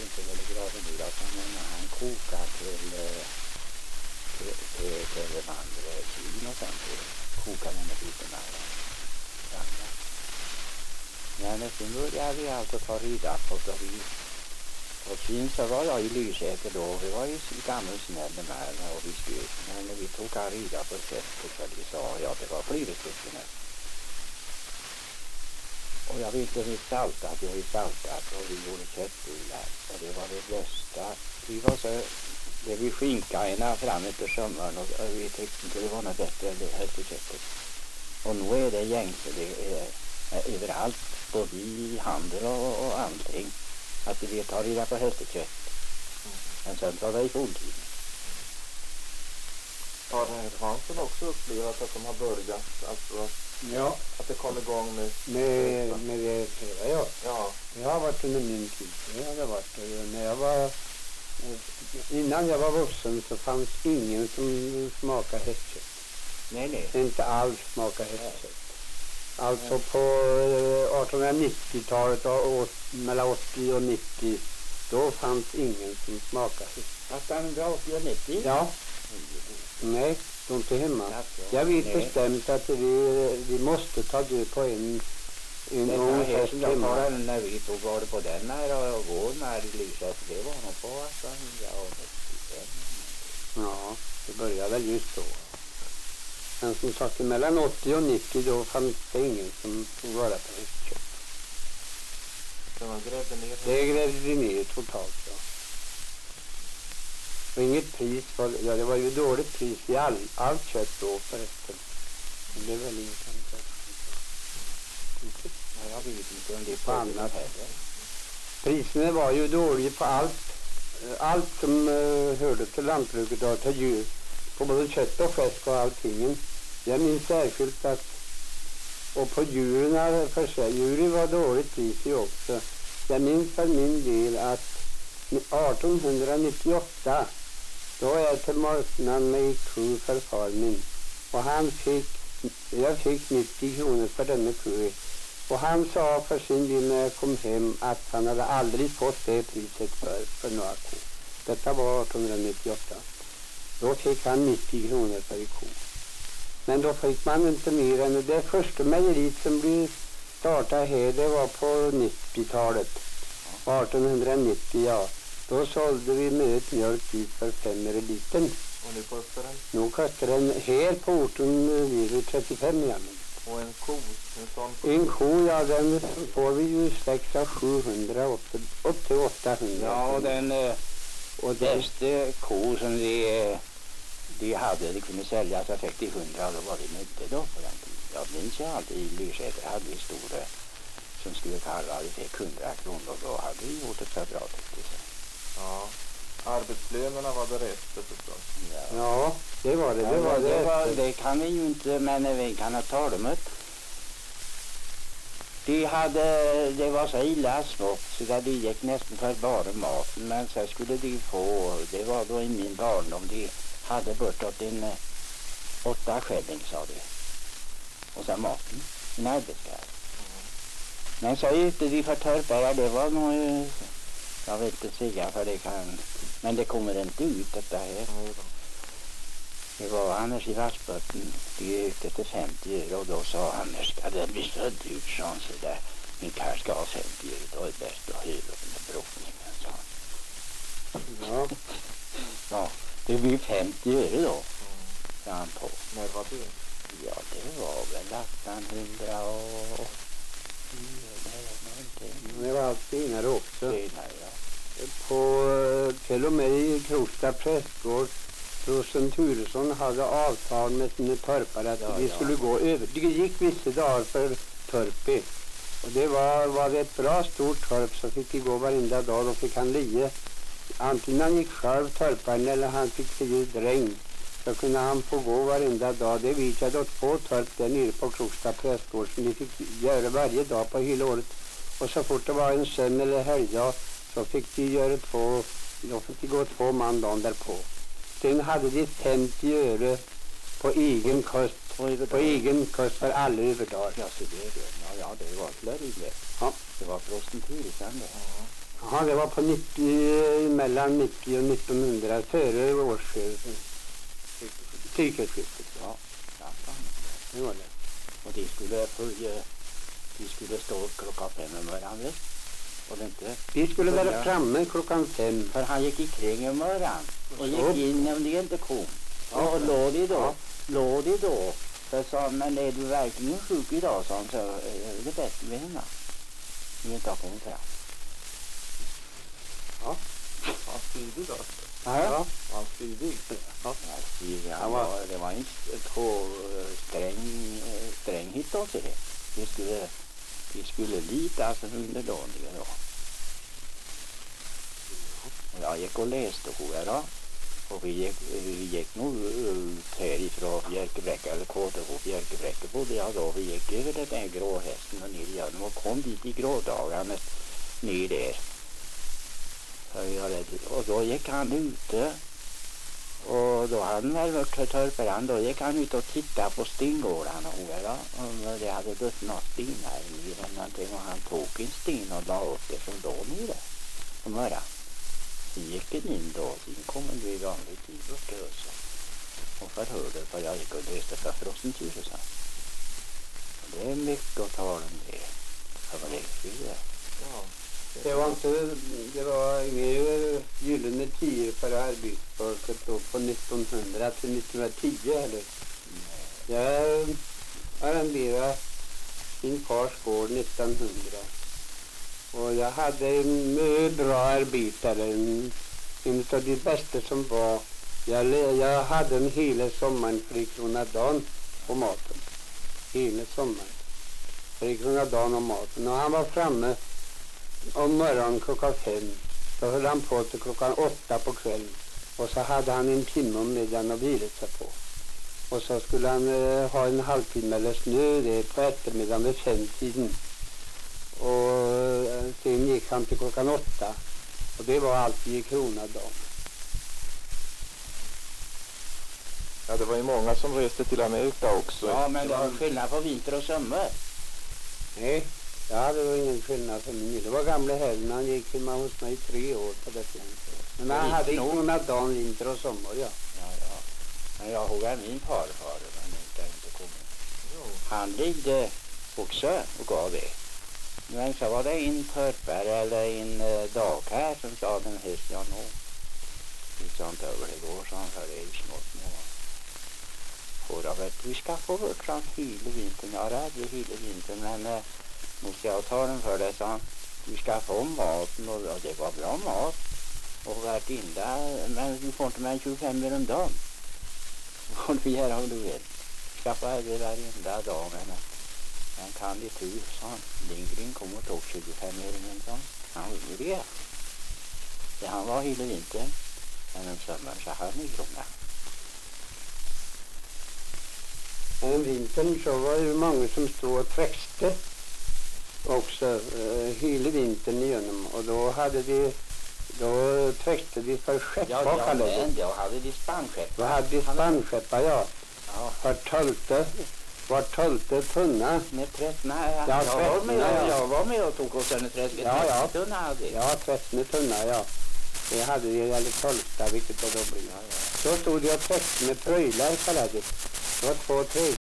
inte vad det graden blir alltså, men han kokar till de andra svin och sen kokar man lite med varandra. Men sen började vi alltså ta rida på då vi och sen så var jag i Lysäter då, vi var ju gammal snäll med och vi skrev, men när vi tog rida på sättet så vi sa, ja det var flera stycken. Och jag vet att vi saltat och vi gjorde köttbullar och det var det bästa. Vi var så, det vi skinkarna fram efter sommaren och vi tyckte inte det var något bättre än det här till köttet. Och nu är det gängse, det är överallt, både i handel och allting. Att vi tar reda på hästekött. Men sen tar det i fulltid. Har Hansson också upplevt att de har börjat, alltså Ja, att det kom igång med det flera, ja. Ja. Det har varit under min tid. Det har det varit. När jag var, innan jag var vuxen så fanns ingen som smakade hästkött. Nej. Inte alls smakade hästkött. Alltså på 1890-talet och mellan 80 och 90 då fanns ingen som smakade hästkött. 1880 och 90? Ja. Nej, de inte hemma. Jag vet bestämt att vi måste ta död på en ung häst hemma. När vi tog var på den här och går när i Lysäter, det var nog på 1885. Ja, det började väl just då. Men som sagt, mellan 80 och 90 då fanns det ingen som tog vara på hästkött. Så man grävde ner? Det grävde vi ner totalt, ja. Och inget pris, ja det var ju dåligt pris i allt kött då förresten. Det blev väl inget annat. Jag vet inte om det är på annat heller. Priserna var ju dåliga på allt som hörde till lantbruket och till djur. På både kött och fläsk och allting. Jag minns särskilt att och på djuren för sig, djuren var dåligt pris också. Jag minns för min del att 1898 då är jag till marknaden med ko för far min. Och jag fick 90 kronor för denna ko. Och han sa för sin del när jag kom hem att han hade aldrig fått det priset för några ko. Detta var 1898. Då fick han 90 kronor för en ko. Men då fick man inte mer än det första mejeriet som blev startat här, det var på 90-talet. 1890, ja. Då sålde vi med ett mjölk ut för 5 öre liten. Och nu kostar den? Nu kostar den här på orten 35 igen. Och en ko? En ko, ja den får vi ju 600-700 upp till 800. Ja, och den bästa ko som de hade, det kunde säljas för 50-100, då var det mycket då på den tiden. Jag minns ju alltid i Lysäter hade vi stora som skulle kalla, vi fick 100 kronor och då hade vi gjort ett för bra tyckte jag. Ja, arbetslönerna var därefter förstås. Ja, det var det. Det kan vi ju inte, men vi kan ha talat om det var så illa smått så där det gick nästan för bara maten, men så skulle de få, det var då i min barndom, de hade bortåt en 8 skälling sa de. Och sen maten, en arbetskraft. Men så ute de för törpare, det var nog, jag vet inte säga för det kan, men det kommer inte ut detta här. Det var Anders i Varsbötten, de ökade till 50 öre och då sa Anders, ska det bli så dyrt sån så där, min karl ska ha 50 öre, då är det bäst att höra med brottningen, sa han. Ja. Ja, det blir 50 öre då, sa han på. När var det? Ja, det var väl 1800 och... Det var allt senare också. Senare, ja. På till och med i Krosta prästgård Rosen Turesson hade avtal med sina torpare att vi skulle gå över. Det gick vissa dagar för torpet. Och det var det ett bra stort torp så fick vi gå varenda dag. Då fick han lie. Antingen han gick själv torparen eller han fick sig dräng. Så kunde han få gå varenda dag. Det vet jag då 2 torp där nere på Krosta prästgård som de fick göra varje dag på hela året. Och så fort det var en sömn eller helgdag så fick de göra 2, då fick de gå 2 man dagen därpå. Sen hade de 50 öre på egen kost, för alla överdagar. Ja, så det var flödigt. Ja. Det var Frosten Turesson det. Ja, det var på 90, mellan 90 och 1900, före sekelskiftet. Ja, Det var det. och de skulle stå klockan 5 i morgonen. Och det inte. Vi skulle vara framme klockan 5. För han gick ikring i morgon och gick in om det inte kom. Och låg de då. Så jag sa, men är du verkligen sjuk idag? Så han sa, är det bäst med henne? Du inte har kommit fram. Ja. Han spydig då. Ja. Han spydig. Ja, det var en sträng hit också det. Vi skulle lita alltså under dagen då. Och jag gick och läste här då. Och vi gick nog ut härifrån Bjärkebräcka eller KTH Bjärkebräcka bodde jag då. Vi gick över den där gråhästen och ner igen och kom dit i grådagarna ner där. Och då gick han ute och då hade han väl varit törparen. Då gick han ut och tittade på stingårdarna och det hade dött några stenar i eller någonting och han tog en sten och la upp det som då nere på morgonen. Sen gick han in då och sen kom han ju i vanlig tid bort till huset och förhörde vad jag gick och läste för Frosten Tyresson. Det är mycket att tala om det. Det var riktigt det. Ja. Det var inga gyllene tider för arbetsfolket då på 1900 till 1910 eller. Jag arrenderade min fars gård 1900 och jag hade en mycket bra arbetare, en av de bästa som var. Jag hade en hela sommaren 3 kronor dagen på maten. Hela sommaren 3 kronor dagen om maten och han var framme om morgonen klockan 5. Då höll han på till klockan 8 på kvällen. Och så hade han en timme med den och vilat sig på. Och så skulle han ha en halvtimme eller snö det på eftermiddagen vid 5-tiden. Och sen gick han till klockan 8. Och det var alltid i krona dagen. Ja, det var ju många som reste till Amerika också. Ja, men det var skillnad på vinter och sommar. Nej. Ja, det var ingen skillnad för mig. Det var gamla helgen. Han gick hemma hos mig 3 år på det tiden. Men han hade krona dagen, vinter och sommar, ja. Ja. Men jag ihåg min farfar, men inte kommit. Han liggde också och gav det. Men så var det en törpare eller en dag här som sa den häst jag nog. Det sa inte över det går, så han sa det är smått nu. Vi ska få bort sån hela vintern. Jag är rädd hela vintern, men måste jag ta den för det, sa han. Vi ska få maten och det var bra mat. Och värtinda, men du får inte med 25 om dagen. Det får du göra om du vill. Skaffa det varenda dag, men kan det tur, sa han. Lindgren kom och tog 25 om dagen. Han ville det. Det han var hela vintern. Men om sommaren så hade han i krona. Men vintern så var det många som stod och träckte också hela vintern igenom. Och då träckte de för skeppar. Men då hade de spannskeppar. Då hade de spannskeppar, ja. Var 12:e tunna. Med 13. Ja, Jag var med och tog oss en 30 tunna hade. Ja, 13 tunna, ja. Det hade de, eller 12:e, vilket det då blir. Så stod de och träckte med tröjlar, kallade det. Det var 2 tröjlar.